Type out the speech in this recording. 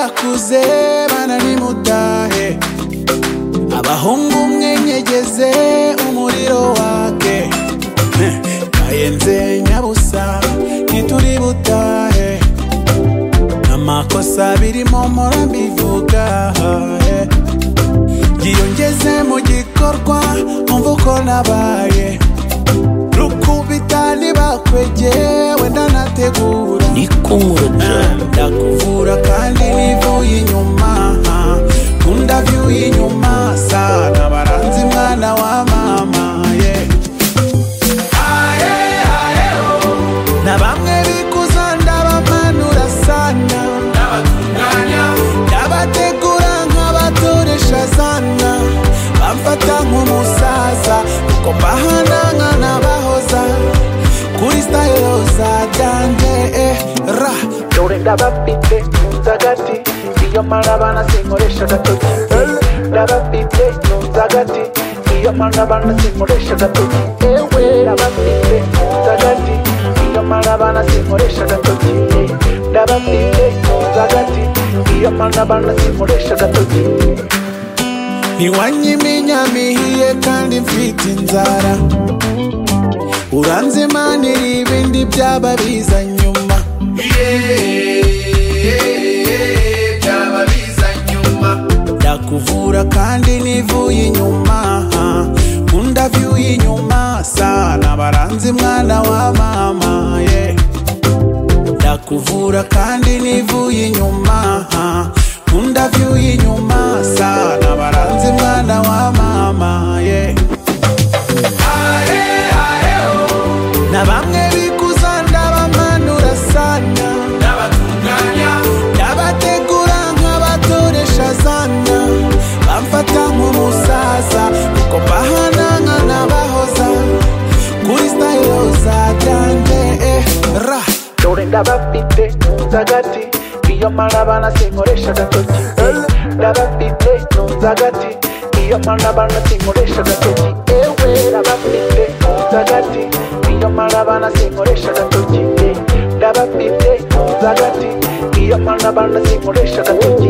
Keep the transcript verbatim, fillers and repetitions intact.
ndakuze bana nimutahe abahungu mwenyegeze umuriro wake kayenze nyabusa ntituri butahe amakosa birimo mpora mbivuga yiyongeze mu gikorwa umva uko nabaye rukubita nibakwegeye wenda nategura ndakuvura kandi nivuye inyuma kunda vyuye inyuma sana baranzi mwana wa mama yeah. Aye aye oh na bamwe bikuza ndabamanura sana ndabatunganya ndabategura nk'abatoresha sana bamfata nk'umusaza kuko mbahananga n'abahoza kuri style za danje eh, ra dore ndabafite nzagati iyo marabana sinkoresha gatoki ndabafite nzagati iyo marabana sinkoresha gatoki ewe ndabafite nzagati iyo marabana sinkoresha gatoki ndabafite nzagati iyo marabana sinkoresha gatoki ntiwanyiminya mihiye kandi mfite inzara uranzimanira ibindi byaba biza nyuma byaba biza nyuma ndakuvura kandi nivuye inyuma kunda vyuye inyuma sana baranzi mwana wa mama yeah. ndakuvura kandi nivuye inyuma kunda vyuye inyuma sana baranzi mwana wa mama yeah. Aye aye oh na bamwe bikuza ndabamanura sana ndabatunganya ndabategura nk'abatoresha sana bamfata nk'umusaza kuko mbahananga n'abahoza kuri style za danje eh, ra dore ndabafite nzagati iyo marabana sinkoresha gatoki ndabafite nzagati iyo marabana sinkoresha gatoki ewe ndabafite nzagati iyo marabana sinkoresha gatoki ndabafite nzagati iyo marabana sinkoresha gatoki